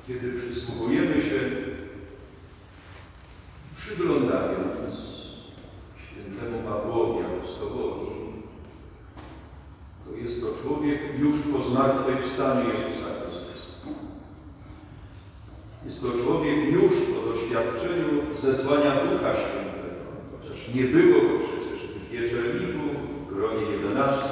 kiedy przysłuchujemy się, przyglądając świętemu Pawłowi apostołowi, to jest to człowiek już po zmartwychwstaniu Jezusa Chrystusa. Jest to człowiek już po doświadczeniu zesłania Ducha Świętego, chociaż nie było go przecież w wieczerniku, w gronie 11,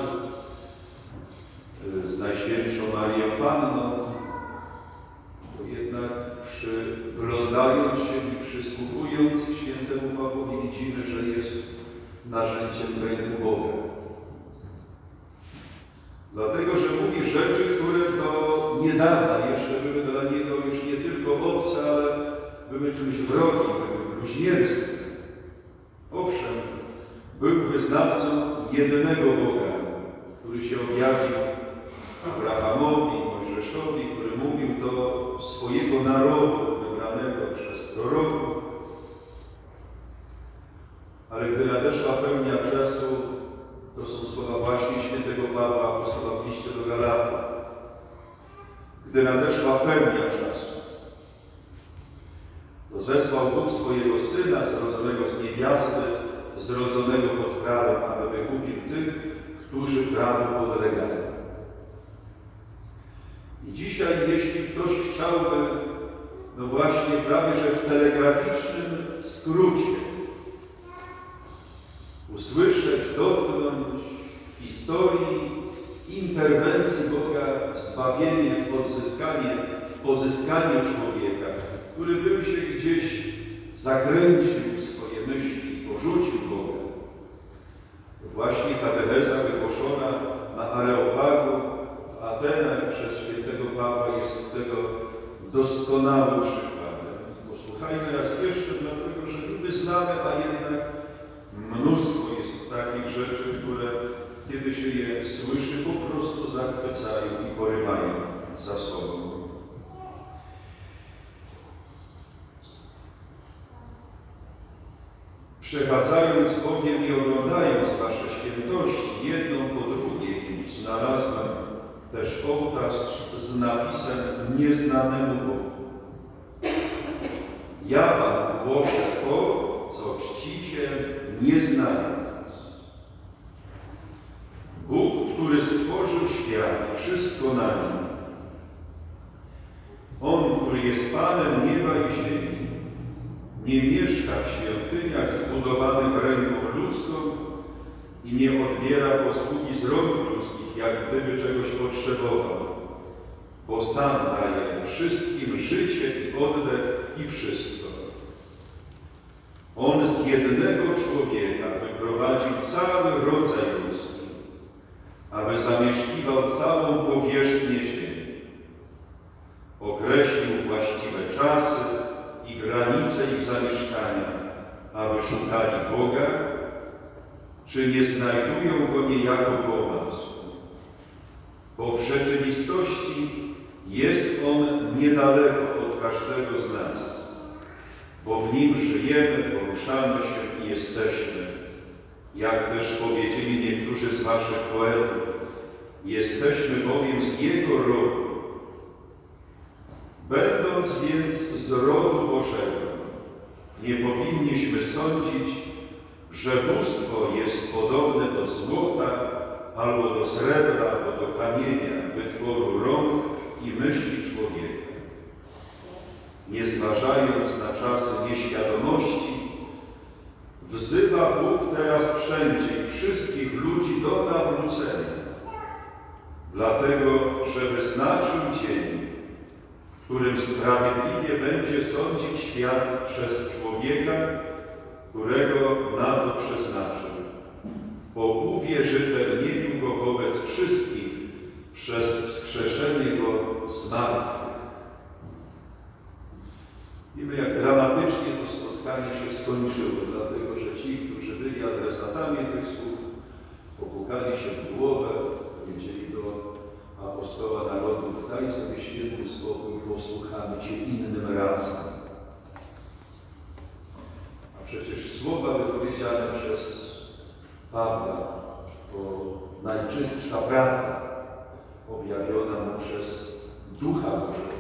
z Najświętszą Marią Panną, to jednak przyglądając się i przysłuchując świętemu Pawłowi widzimy, że jest narzędziem ręku Boga. Dlatego, że mówi rzeczy, które do niedawna jeszcze były dla niego już nie tylko obce, ale były czymś wrogim, były bluźnierstwem. Owszem, był wyznawcą jedynego Boga, który się objawił Abrahamowi, Mojżeszowi, który mówił do swojego narodu wybranego przez proroków. Ale gdy nadeszła pełnia czasu, to są słowa właśnie świętego Pawła, apostoła w liście do Galatów. Gdy nadeszła pełnia czasu, to zesłał Bóg swojego Syna, zrodzonego z niewiasty, zrodzonego pod prawem, aby wykupił tych, którzy prawu podlegali. I dzisiaj, jeśli ktoś chciałby, no właśnie prawie że w telegraficznym skrócie usłyszeć, dotknąć historii interwencji Boga w zbawienie, w pozyskanie człowieka, który był się gdzieś zakręcił w swoje myśli, porzucił Boga. To właśnie katecheza wygłoszona na Areopagu w Atenach przez świętego Pawła jest tego doskonałym przykładem. Posłuchajmy raz jeszcze, dlatego że my znamy, a jednak mnóstwo jest takich rzeczy, które kiedy się je słyszy, po prostu zachwycają i porywają za sobą. Przechadzając bowiem i oglądając wasze świętości, jedną po drugiej, znalazłem też ołtarz z napisem nieznanemu Bogu. Ja wam głoszę to, co czcicie nieznając. Bóg, który stworzył świat i wszystko na nim. On, który jest Panem nieba i ziemi, nie mieszka w świątyniach zbudowanych ręką ludzką i nie odbiera posługi z rąk ludzkich, jak gdyby czegoś potrzebował, bo sam daje wszystkim życie i oddech i wszystko. On z jednego człowieka wyprowadził cały rodzaj ludzki, aby zamieszkiwał całą powierzchnię ziemi. Określił właściwe czasy i granice ich zamieszkania, aby szukali Boga, czy nie znajdują Go niejako pomysł. Bo w rzeczywistości jest On niedaleko od każdego z nas, bo w Nim żyjemy, poruszamy się i jesteśmy. Jak też powiedzieli niektórzy z waszych poetów, jesteśmy bowiem z Jego rodu. Będąc więc z rodu Bożego, nie powinniśmy sądzić, że bóstwo jest podobne do złota, albo do srebra, albo do kamienia, wytworu rąk i myśli człowieka. Nie zważając na czasy nieświadomości, wzywa Bóg teraz wszędzie i wszystkich ludzi do nawrócenia. Dlatego, że wyznaczył dzień, w którym sprawiedliwie będzie sądzić świat przez człowieka, którego na to przeznaczył. Po uwierzytelnieniu Go wobec wszystkich przez wskrzeszenie Go z martwych. Wiemy, jak dramatycznie to spotkanie się skończyło, dlatego że ci, którzy byli adresatami tych słów, popukali się w głowę, powiedzieli do apostoła narodów: daj sobie święty spokój, posłuchamy Cię innym razem. A przecież słowa wypowiedziane przez Pawła to najczystsza prawda, objawiona mu przez Ducha Bożego.